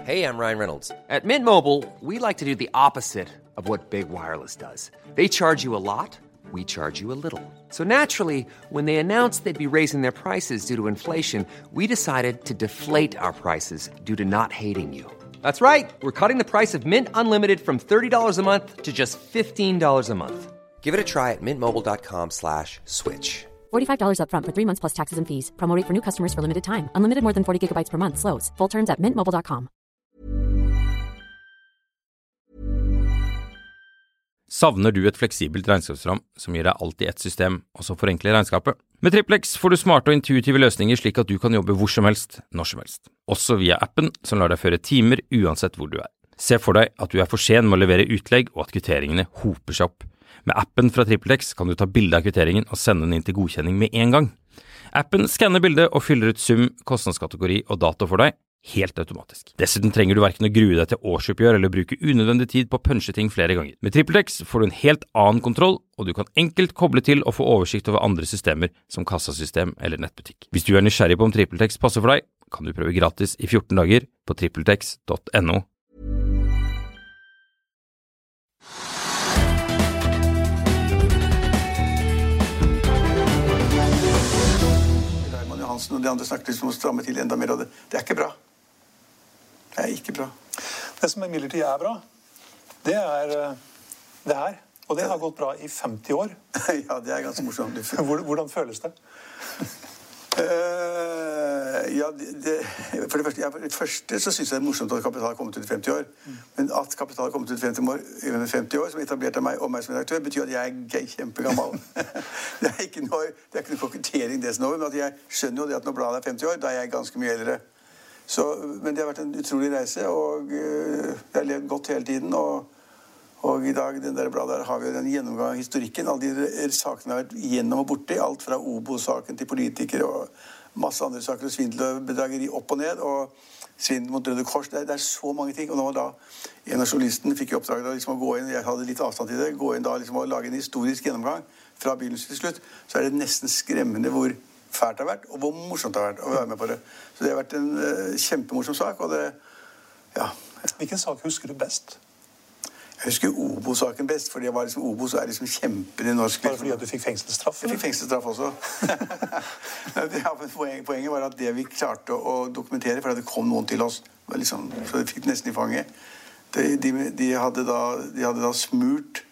Hey, I'm Ryan Reynolds. At Mint Mobile, we like to do the opposite of what Big Wireless does. They charge you a lot, we charge you a little. So naturally, when they announced they'd be raising their prices due to inflation, we decided to deflate our prices due to not hating you. That's right. We're cutting the price of Mint Unlimited from $30 a month to just $15 a month. Give it a try at mintmobile.com/switch. $45 up front for 3 months plus taxes and fees. Promo rate for new customers for limited time. Unlimited more than 40 gigabytes per month. Slows full terms at mintmobile.com. Savner du et fleksibelt regnskapsprogram som gir deg alt i ett system, og som forenkler regnskapet? Med Triplex får du smarte og intuitive løsninger slik at du kan jobbe hvor som helst, når som helst. Også via appen som lar deg føre timer uansett hvor du er. Se for deg at du er for sen med å levere utlegg og at kvitteringene hoper seg opp. Med appen fra Triplex kan du ta bilde av kvitteringen og sende den inn til godkjenning med en gang. Appen skanner bildet og fyller ut sum, kostnadskategori og dato for deg, helt automatisk. Dessuten trenger du hverken å grue deg til årsoppgjør eller bruke unødvendig tid på å punche ting flere ganger. Med Triplex får du en helt annen kontroll, og du kan enkelt koble til og få oversikt over andre systemer som kassasystem eller nettbutikk. Hvis du er nysgjerrig på om Triplex passer for deg, kan du prøve gratis i 14 dager på tripletex.no. Hansen og de andre snakket om å stramme til enda mer, og det er ikke bra. Det er ikke bra. Det som imidlertid er bra, det er det her. Og det har gått bra i 50 år. Ja, det er ganske morsomt. Hvordan føles det? Ja, for det første så synes jeg det er morsomt at Kapital har kommet ut i 50 år. Men at Kapital har kommet ut i 50 år, som etablert av meg og meg som redaktør, betyr at jeg er kjempegammal. Det er ikke noe kokettering det som over, men at jeg skjønner jo det at når bladet er 50 år, da er jeg ganske mye eldre. Men det har vært en utrolig reise, og jeg har levd godt hele tiden, og i dag, den der bladet der, har vi den gjennomgang av historikken. Alle de sakene har vært gjennom og borti, alt fra Obo-saken til politikere og masse andre saker, og svindel og bedrageri opp og ned, og svindel mot Røde Kors. Det er så mange ting, og nå da en av journalisten fikk i oppdrag da, liksom, å gå inn, jeg hadde litt avstand til det, gå inn da liksom, og lage en historisk gjennomgang fra begynnelse til slutt, så er det nesten skremmende hvor fælt det har vært, og hvor morsomt det har vært å være med på det. Så det har vært en kjempemorsom sak, og det, ja. Hvilken sak husker du best? Jeg husker Obo-saken best, fordi jeg var liksom, Obo så er liksom kjempen i norsk. Var det fordi at du fikk fengselsstraff? Jeg fikk fengselsstraff også. Poenget var at det vi klarte å dokumentere, for det kom noen til oss, liksom, så vi fikk nesten i fanget. De hadde da smurt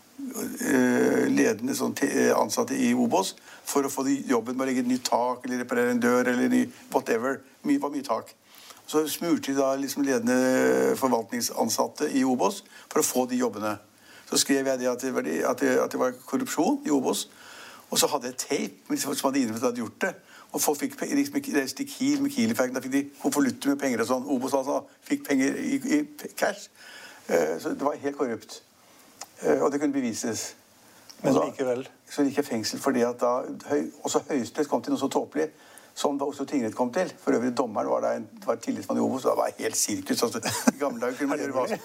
ledende ansatte i Obos for å få jobben med å legge et nytt tak, eller reparere en dør, eller whatever. Det var mye tak. Så smurte de da liksom ledende forvaltningsansatte i Obos for å få de jobbene. Så skrev jeg det at det var korrupsjon i Obos, og så hadde jeg tape som hadde innrømmet at de hadde gjort det. Og folk fikk liksom reist til Kiel med Kiel-effekten, da fikk de konvolutter med penger og sånn. Obos altså fikk penger i cash. Så det var helt korrupt. Og det kunne bevises. Men likevel? Så gikk jeg fengsel fordi at da også Høyesterett kom til noe så tåpelig, som da Oslo tingrett kom til. For øvrig dommeren var var tillitsmann i Obos, så det var helt sirkus. Altså, I gamle dager kunne man gjøre hva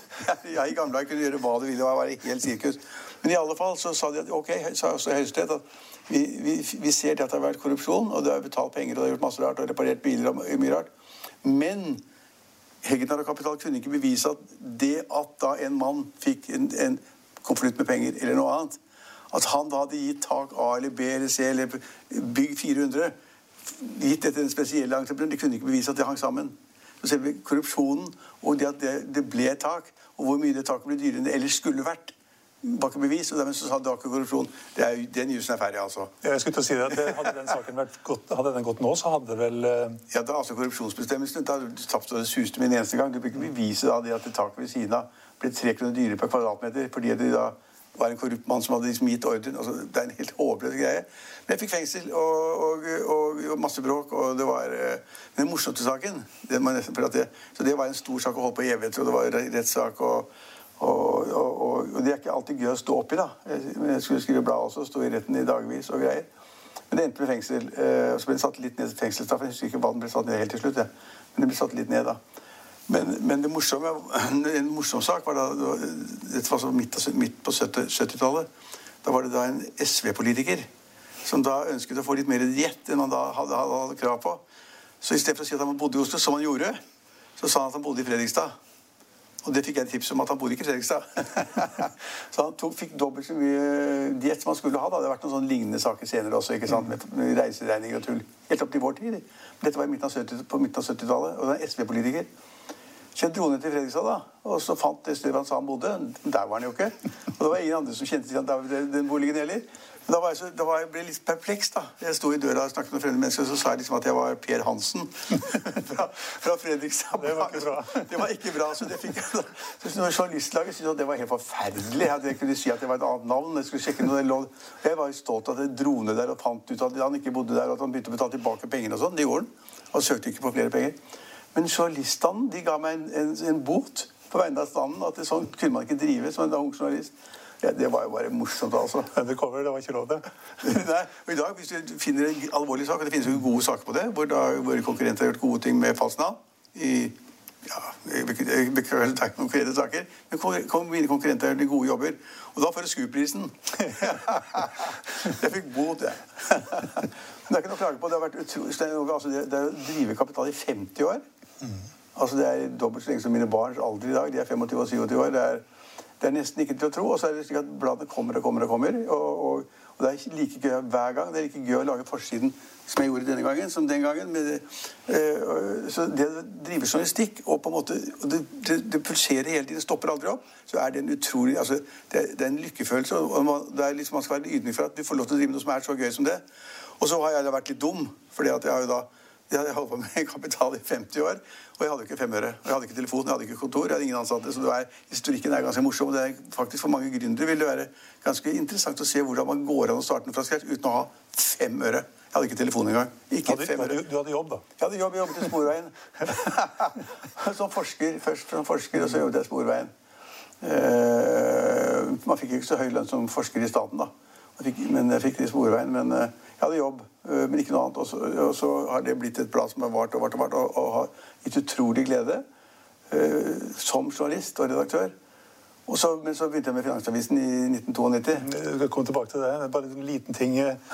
du ville, det var helt sirkus. Men i alle fall så sa de at, ok, sa også Høyesterett at vi ser det at det har vært korrupsjon, og det har betalt penger, og det har gjort masse rart, og reparert biler og mye rart. Men Hegnar og Kapital kunne ikke bevise at det at da en mann fikk en konvolutt med penger eller noe annet, at han da hadde gitt tak A eller B eller C eller bygg 400, gitt dette en spesielle entreprenør, de kunne ikke bevise at det hang sammen. Så selve korrupsjonen og det at det ble tak, og hvor mye det taket ble dyrere enn det ellers skulle vært, var ikke bevis, og dermed så sa det ikke korrupsjon. Den newsen er ferdig, altså. Jeg skulle til å si det, at hadde den saken hadde den gått nå, så hadde vel... Ja, det er altså korrupsjonsbestemmelsen. Da tapte det suste med en eneste gang. Du fikk ikke bevise da det at det taket ved siden av ble 3 kroner dyrere per kvadratmeter, fordi det da var en korrupt mann som hadde liksom gitt orden. Altså, det er en helt håpløs greie. Men jeg fikk fengsel og masse bråk, og det var den morsomste saken. Så det var en stor sak å holde på i evighet, og det var rettssak, og det er ikke alltid gøy å stå opp i da. Jeg skulle skrive blad også, stå i retten i dagvis og greier. Men det endte med fengsel, og så ble det satt litt ned fengselsstraff. Jeg husker ikke hva den ble satt ned helt til slutt, men det ble satt litt ned da. Men det morsomme, en morsom sak var da, dette var så midt på 70-tallet, da var det da en SV-politiker som da ønsket å få litt mer diett enn han da hadde krav på. Så i stedet for å si at han bodde i Oslo, som han gjorde, så sa han at han bodde i Fredrikstad. Og det fikk jeg et tips om at han bodde ikke i Fredrikstad. Så han fikk dobbelt så mye diett som han skulle ha. Da. Det hadde vært noen sånne lignende saker senere også, ikke sant? Med reiseregninger og tull. Helt opp til vår tid. Dette var på midten av 70-tallet, og det er SV-politiker. Så jeg dro ned til Fredrikstad da, og så fant det stedet han sa han bodde. Der var han jo ikke. Og det var ingen andre som kjente til at den boligen heller. Men da ble jeg litt perpleks da. Jeg stod i døra og snakket med fremmede mennesker, og så sa jeg liksom at jeg var Per Hansen fra Fredrikstad. Det var ikke bra. Det var ikke bra, så det fikk jeg da. Så når journalistlaget syntes at det var helt forferdelig, at jeg kunne si at det var et annet navn. Jeg skulle sjekke noe lov. Jeg var jo stolt av at jeg dro ned der og fant ut at han ikke bodde der, og at han begynte å betale tilbake penger og sånn. Det gjorde han. Han søkte ikke på flere penger. Men journaliststanden, de ga meg en bot på vegne av standen, at sånn kunne man ikke drive som en ung journalist. Ja, det var jo bare morsomt, altså. Undercover, det var ikke lov det. Nei, og i dag, hvis du finner en alvorlig sak, og det finnes jo gode saker på det, hvor våre konkurrenter har gjort gode ting med falsk navn, jeg beklager ikke konkrete saker, men mine konkurrenter har gjort de gode jobber, og da får du skuprisen. Jeg fikk bot, ja. Men det er ikke noe å klage på, det har vært utrolig, altså det er å drive kapital i 50 år. Altså det er dobbelt så lenge som mine barns alder i dag, de er 25 og 27 år, det er nesten ikke til å tro, og så er det slik at bladene kommer og kommer og kommer, og det er like gøy hver gang, det er like gøy å lage forsiden som jeg gjorde denne gangen, som den gangen. Så det driver journalistikk, og på en måte, det pulserer hele tiden, det stopper aldri opp, så er det en utrolig, altså det er en lykkefølelse, og det er liksom, man skal være ydmyk for at du får lov til å drive noe som er så gøy som det. Og så har jeg da vært litt dum, fordi at jeg har jo da jeg holdt på med kapital i 50 år, og jeg hadde ikke 5 øre. Jeg hadde ikke telefon, jeg hadde ikke kontor, jeg hadde ingen ansatte, så historikken er ganske morsom, og det er faktisk for mange gründere vil det være ganske interessant å se hvordan man går an å starte fra scratch uten å ha 5 øre. Jeg hadde ikke telefon engang. Ikke 5 øre. Du hadde jobb da? Jeg hadde jobb, jeg jobbet i Sporveien. Som forsker, først som forsker, og så jobbet jeg i Sporveien. Man fikk ikke så høy lønn som forsker i staten da, men jeg fikk det i Sporveien, men jeg hadde jobb, men ikke noe annet, og så har det blitt et blad som har vart og har gitt utrolig glede som journalist og redaktør. Men så begynte jeg med Finansavisen i 1992. Du skal komme tilbake til det, det er bare en liten ting.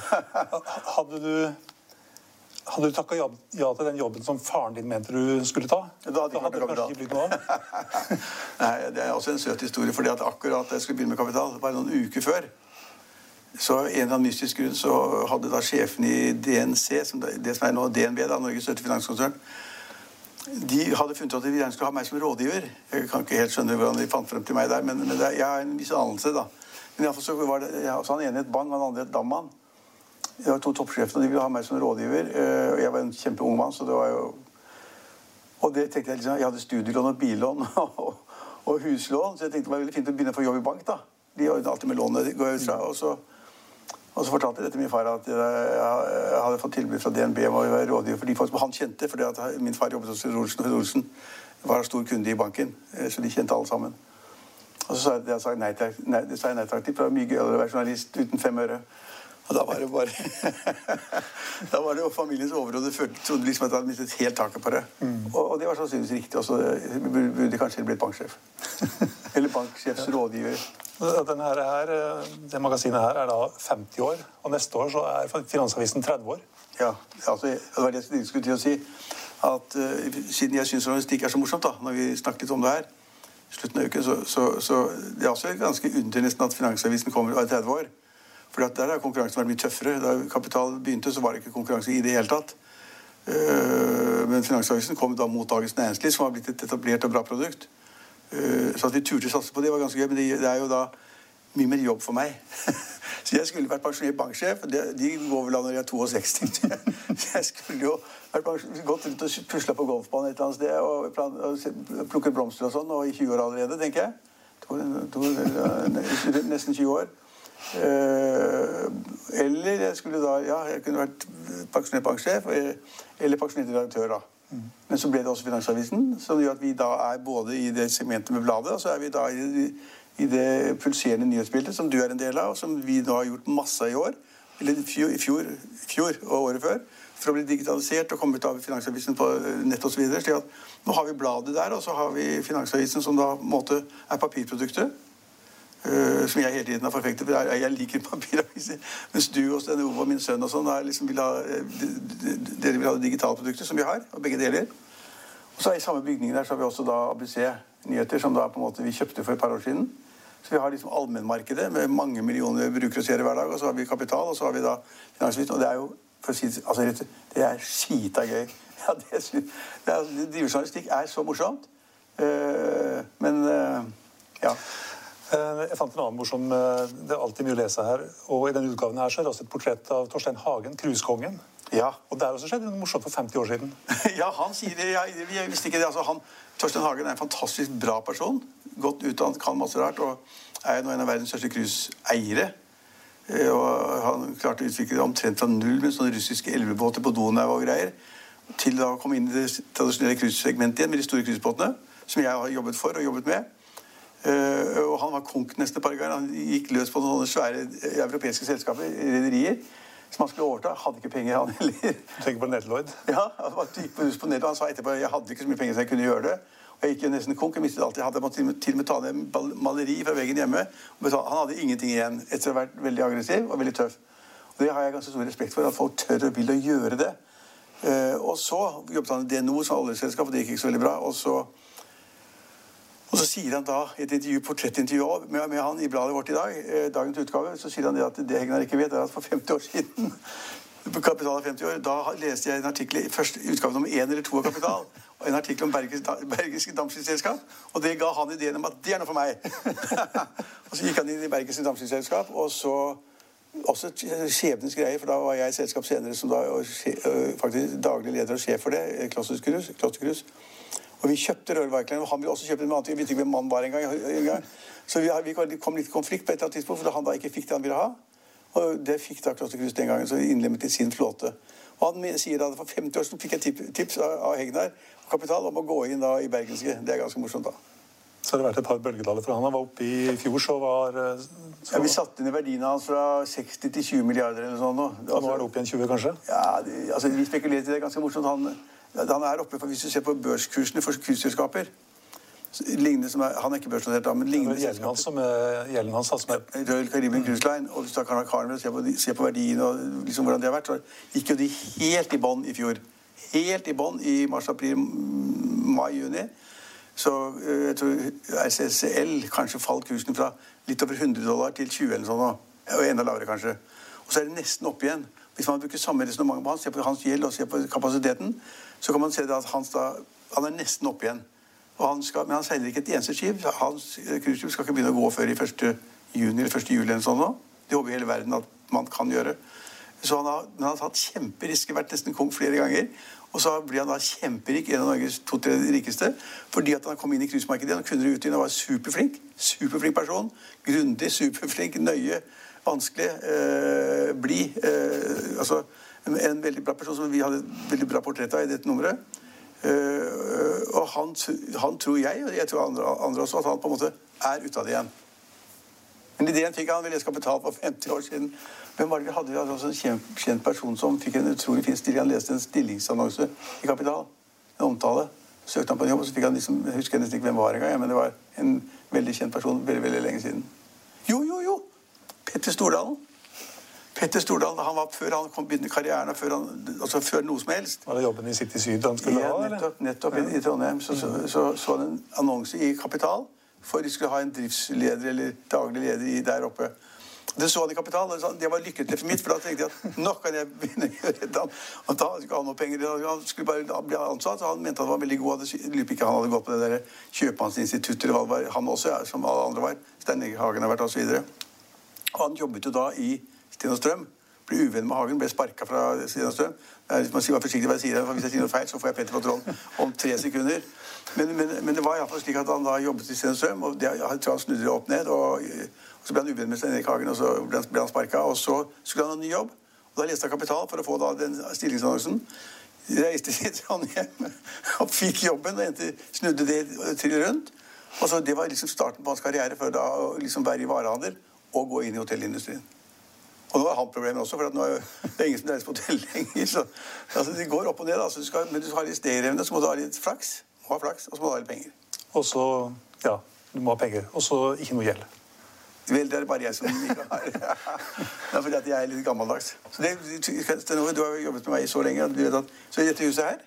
Hadde du takket ja til den jobben som faren din mente du skulle ta? Da hadde det kanskje ikke blitt noe av. Nei, det er også en søt historie, fordi at akkurat jeg skulle begynne med Kapital, bare noen uker før, så en eller annen mystisk grunn så hadde da sjefen i DNC, det som er nå DNB, da, Norges største finanskonsern, de hadde funnet at de gjerne skulle ha meg som rådgiver. Jeg kan ikke helt skjønne hvordan de fant frem til meg der, men jeg har en viss anelse da. Men i hvert fall så var det, så han ene et Bang, han andre et Damman. Det var 2 toppsjefer, og de ville ha meg som rådgiver. Og jeg var en kjempeung mann, så det var jo... Og det tenkte jeg liksom, jeg hadde studielån og billån og huslån, så jeg tenkte det var veldig fint å begynne å få jobb i bank da. De ordnet alltid med lånet, går ut fra, og så fortalte jeg til min far at jeg hadde fått tilbud fra DNB om å være rådgiver for de folk som han kjente, fordi at min far jobbet hos Fred Olsen, og Fred Olsen var stor kunde i banken, så de kjente alle sammen. Og så sa jeg nei takk til, for det var mye gøyere å være journalist uten 5 øre. Og da var det bare... da var det jo familiens overråd, det trodde liksom at jeg hadde mistet helt taket på det. Og det var sannsynligvis riktig, og så burde kanskje blitt banksjef. Eller banksjefs rådgiver. Det magasinet her er da 50 år, og neste år så er Finansavisen 30 år. Ja, altså, det var det jeg skulle til å si, at siden jeg synes journalistikk er så morsomt da, når vi snakket litt om det her, i slutten av uken, så det er også ganske under nesten at Finansavisen kommer og er 30 år. For der har konkurransen vært mye tøffere. Da Kapital begynte, så var det ikke konkurranse i det hele tatt. Men Finansavisen kom da mot Dagens Næringsliv, som har blitt et etablert og bra produkt. Så at vi turte satse på det var ganske gøy, men det er jo da mye mer jobb for meg. Så jeg skulle vært pensjonert banksjef, de går vel av når jeg er 62. Jeg skulle jo gått rundt og puslet på golfbanen et eller annet sted, og plukket blomster og sånn, og i 20 år allerede, tenker jeg. Nesten 20 år. Eller jeg skulle da, jeg kunne vært pensjonert banksjef, eller pensjonert redaktør da. Men så ble det også Finansavisen, som gjør at vi da er både i det segmentet med bladet, og så er vi da i det pulserende nyhetsbildet, som du er en del av, og som vi da har gjort masse i år, eller i fjor og året før, for å bli digitalisert og komme ut av Finansavisen på nett og så videre, slik at nå har vi bladet der, og så har vi Finansavisen som da på en måte er papirprodukter, som jeg hele tiden har forfektet, for jeg liker papiraviser, mens du og Sten Ove og min sønn og sånn, liksom dere vil ha digitale produkter som vi har, og begge deler. Og så I samme bygningen der så har vi også da ABC Nyheter, som da på en måte vi kjøpte for et par år siden. Så vi har liksom allmennmarkedet med mange millioner brukere og seere hver dag, og så har vi Kapital, og så har vi da Finansavisen, og det jo, for å si altså, det skita gøy. Ja, drive journalistikk så morsomt. Men, ja. Jeg fant en annen morsom, det alltid mye å lese her, og I denne utgaven her så det også et portrett av Torstein Hagen, kruskongen. Ja. Og det også skjedde noe morsomt for 50 år siden. Ja, han sier det, jeg visste ikke det, altså Torstein Hagen en fantastisk bra person, godt utdannet, kan masse rart, og nå en av verdens største kruseiere. Og han klarte å utvikle det omtrent fra null med sånne russiske elvebåter på Donau og greier, til da å komme inn I det tradisjonelle cruisesegmentet igjen med de store cruisebåtene, som jeg har jobbet for og jobbet med. Og han var konk nesten et par ganger. Han gikk løs på noen svære europeiske selskaper, rederier, som han skulle overta. Hadde ikke penger, han heller. Du tenker på Ned Lloyd? Ja, han gikk på Ned Lloyd. Han sa etterpå jeg hadde ikke så mye penger så jeg kunne gjøre det. Og jeg gikk jo nesten konk. Jeg mistet alt jeg hadde. Jeg måtte til og med ta ned maleri fra veggen hjemme. Han hadde ingenting igjen etter å ha vært veldig aggressiv og veldig tøff. Og det har jeg ganske stor respekt for, at folk tør og vil å gjøre det. Og så jobbet han I DNO som oljeselskap, og det gikk ikke så veldig bra. Og så sier han da, I et intervju, portrettintervju med han I bladet vårt I dag, dagens utgave, så sier han det at det Hegnar ikke vet, at for 50 år siden, på Kapital 50 år, da leste jeg en artikkel I første utgave nummer 1 eller 2 av Kapital, og en artikkel om Bergiske Dampskibsselskap, og det ga han ideen om at det noe for meg. Og så gikk han inn I Bergiske Dampskibsselskap, og så også skjebnens greier, for da var jeg I selskap senere som da faktisk daglig leder og sjef for det, Klosterkrus. Og vi kjøpte rørverkene, og han ville også kjøpe en annen ting. Vi visste ikke hvem mannen var en gang. Så vi kom litt konflikt på et eller annet tidspunkt, for han da ikke fikk det han ville ha. Og det fikk da Klosterkrus den gangen, så innlemmet I sin flåte. Og han sier da, for 50 år siden fikk jeg tips av Hegnar og Kapital om å gå inn da I Bergenske. Det ganske morsomt da. Så har det vært et par bølgedaler, for han var oppe I fjor, så var... Ja, vi satte ned verdiene hans fra 60 til 20 milliarder eller sånn nå. Og nå det oppe igjen 20, kanskje? Ja, altså vi spekulerte I det ganske morsomt. Han oppe, for hvis du ser på børskursene for cruiseselskaper, lignende som han ikke børsnotert da, men lignende selskaper. Gjelden hans som Royal Caribbean Cruise Line, og hvis du har Carnival og ser på verdien og liksom hvordan det har vært, så gikk jo de helt I bånd I fjor. Helt I bånd I mars, april, mai, juni. Så jeg tror RCCL kanskje falt kursen fra litt over $100 til 20 eller sånn, og enda lavere kanskje. Og så det nesten opp igjen. Hvis man bruker samme resonemang på han, ser på hans gjeld og ser på kapasiteten, så kan man se at han nesten opp igjen. Men han seiler ikke et eneste skip. Hans cruiseskip skal ikke begynne å gå før I 1. juni eller 1. juli eller sånn nå. Det håper hele verden at man kan gjøre. Så men han har tatt kjemperiske, vært nesten kong flere ganger, og så blir han da kjemperik, en av Norges 2-3 rikeste, fordi at han kom inn I cruisemarkedet, han kunne ut inn og var superflink person, grundig, superflink, nøye, vanskelig, blid, altså en veldig bra person som vi hadde et veldig bra portrett av I dette nummeret. Og han tror jeg, og jeg tror andre også, at han på en måte ute av det igjen. Men ideen fikk han, vi leste Kapital for 50 år siden. Hvem var det vi hadde? Vi hadde også en kjent person som fikk en utrolig fin stilling. Han leste en stillingsannonse I Kapital, en omtale. Søkte han på en jobb, og så fikk han liksom, jeg husker nesten ikke hvem var en gang, men det var en veldig kjent person veldig, veldig lenge siden. Jo! Petter Stordalen. Da han var før han kom begynne karrieren, altså før noe som helst. Var det jobben I City Syd han skulle ha, eller? Nettopp I Trondheim. Så han en annonse I Kapital, for de skulle ha en driftsleder eller daglig leder der oppe. Det så han I Kapital, og det var lykkelig for mitt, for da tenkte jeg at nå kan jeg begynne å gjøre det. Og da skulle han noe penger, han skulle bare bli ansatt, så han mente han var veldig god. Jeg lurer ikke han hadde gått på det der kjøpmannsinstituttet, eller hva det var. Han også, som alle andre var. Stein Hagen har vært og så videre. Og han jobbet jo da I Sten og Strøm, ble uvenn med Hagen, ble sparket fra Sten og Strøm. Man sier forsiktig hva jeg sier, for hvis jeg sier noe feil, så får jeg Petter på tråden om 3 sekunder. Men det var I hvert fall slik at han da jobbet I Sten og Strøm, og jeg tror han snudde det opp ned, og så ble han uvenn med Stein Hagen, og så ble han sparket, og så skulle han ha en ny jobb. Og da leste han Kapital for å få da den stillingsannonsen. Reiste til Trondheim og fikk jobben, og snudde det til rundt. Og så det var liksom starten på hans karriere for da å liksom være I varehandel og gå inn I hotellindustrien. Og nå han problemet også, for at nå det ingen som reiser på hotell lenger, så altså, det går opp og ned, altså, men du har litt stedrevne, så må du ha litt flaks, og så må du ha litt penger. Og så, ja, du må ha penger, og så ikke noe gjeld. Vel, det bare jeg som ikke har. Det fordi at jeg litt gammeldags. Så du har jobbet med meg I så lenge, at du vet at, så I dette huset her,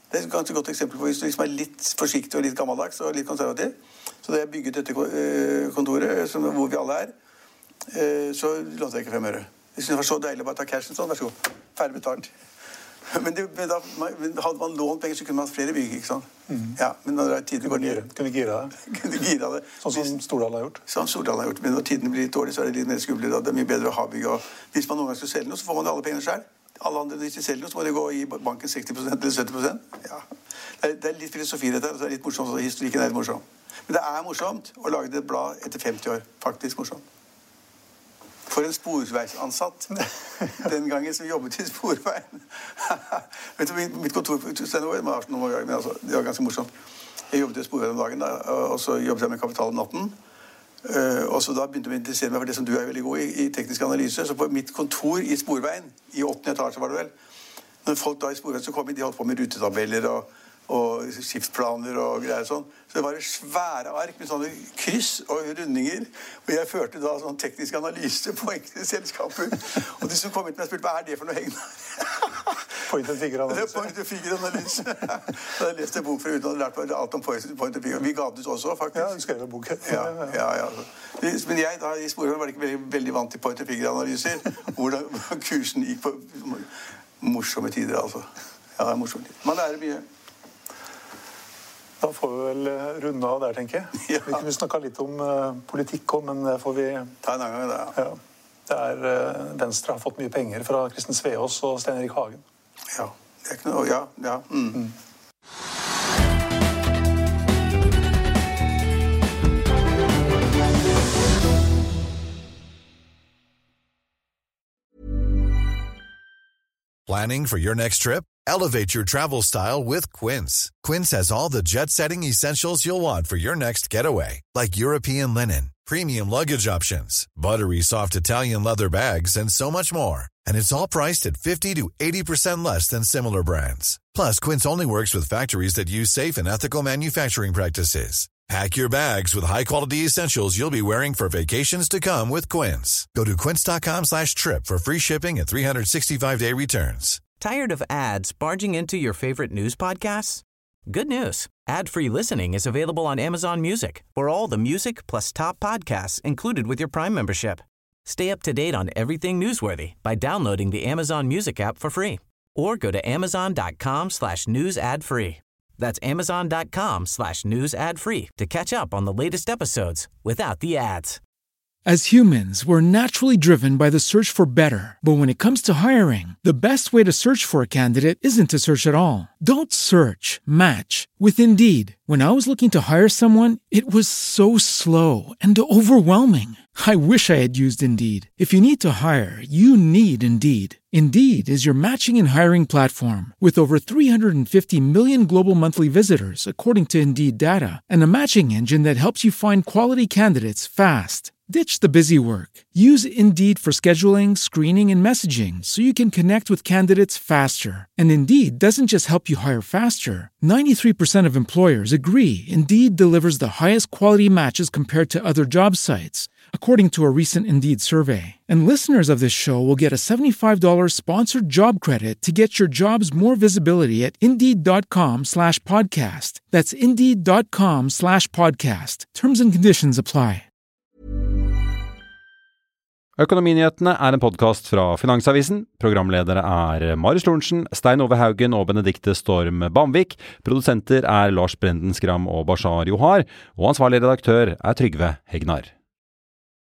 Det et ganske godt eksempel på hvis du liksom litt forsiktig og litt gammeldags og litt konservativ. Så da jeg bygget dette kontoret, hvor vi alle så lånte jeg ikke 5 øre. Jeg synes det var så deilig å bare ta cashen sånn, vær så god, ferdig betalt. Men hadde man lånt penger, så kunne man ha flere bygg, ikke sant? Ja, men når tiden går ned... Kunne gira det. Sånn som Stordalen har gjort. Sånn Stordalen har gjort, men når tiden blir litt dårlig, så det litt mer skummelt. Det mye bedre å ha bygg. Og hvis man noen gang skal selge noe, så får man alle pengene selv. Alle andre, hvis de selger noe, så må de gå og gi banken 60% eller 70%. Ja. Det litt filosofi dette, og det litt morsomt, og historikken litt morsom. Men det morsomt å lage et blad etter 50 år. Faktisk morsomt. For en sporveisansatt. Den gangen som jobbet I sporveien. Vet du, mitt kontor for Steinar var noen ganger, men altså, det var ganske morsomt. Jeg jobbet I sporveien om dagen, og så jobbet jeg med Kapital om natten. Og så da begynte jeg å interessere meg for det som du veldig god I teknisk analyse. Så på mitt kontor I sporveien, I 8. etasje var det vel, når folk da I sporveien så kom inn, de holdt på med rutetabeller og skipsplaner og greier sånn. Så det var svære ark med sånne kryss og rundinger, og jeg førte da sånn teknisk analyse på enkelte selskaper. Og de som kom inn til meg spurte, hva det for noe heng? Point and figure-analyse. Point and figure-analyse. Da jeg leste bok fra uten og lærte alt om point and figure. Vi gav det ut også, faktisk. Ja, du skrev en bok. Ja. Men jeg da I sporene var ikke veldig vant til point and figure-analyser. Hvordan kursen gikk på morsomme tider, altså. Ja, morsomme tider. Man lærer mye. Da får vi vel runde av der, tenker jeg. Ja. Vi kunne snakket litt om politikk også, men det får vi... Ta en annen gang, det, ja. Det Venstre har fått mye penger fra Kristen Sveaas og Stein Erik Hagen. Ja, det ikke noe, ja. Planning for your next trip? Elevate your travel style with Quince. Quince has all the jet-setting essentials you'll want for your next getaway, like European linen, premium luggage options, buttery soft Italian leather bags, and so much more. And it's all priced at 50 to 80% less than similar brands. Plus, Quince only works with factories that use safe and ethical manufacturing practices. Pack your bags with high-quality essentials you'll be wearing for vacations to come with Quince. Go to quince.com/trip for free shipping and 365-day returns. Tired of ads barging into your favorite news podcasts? Good news. Ad-free listening is available on Amazon Music for all the music plus top podcasts included with your Prime membership. Stay up to date on everything newsworthy by downloading the Amazon Music app for free or go to amazon.com/news ad free. That's amazon.com/news ad free to catch up on the latest episodes without the ads. As humans, we're naturally driven by the search for better. But when it comes to hiring, the best way to search for a candidate isn't to search at all. Don't search, match with Indeed. When I was looking to hire someone, it was so slow and overwhelming. I wish I had used Indeed. If you need to hire, you need Indeed. Indeed is your matching and hiring platform with over 350 million global monthly visitors, according to Indeed data, and a matching engine that helps you find quality candidates fast. Ditch the busy work. Use Indeed for scheduling, screening, and messaging so you can connect with candidates faster. And Indeed doesn't just help you hire faster. 93% of employers agree Indeed delivers the highest quality matches compared to other job sites, according to a recent Indeed survey. And listeners of this show will get a $75 sponsored job credit to get your jobs more visibility at Indeed.com/podcast. That's Indeed.com/podcast. Terms and conditions apply. Økonominyhetene en podcast fra Finansavisen. Programledere Marius Lorentzen, Stein Ove Haugen og Benedikte Storm Bamvik. Produsenter Lars Brenden Skram og Bashar Johar. Og ansvarlig redaktør Trygve Hegnar.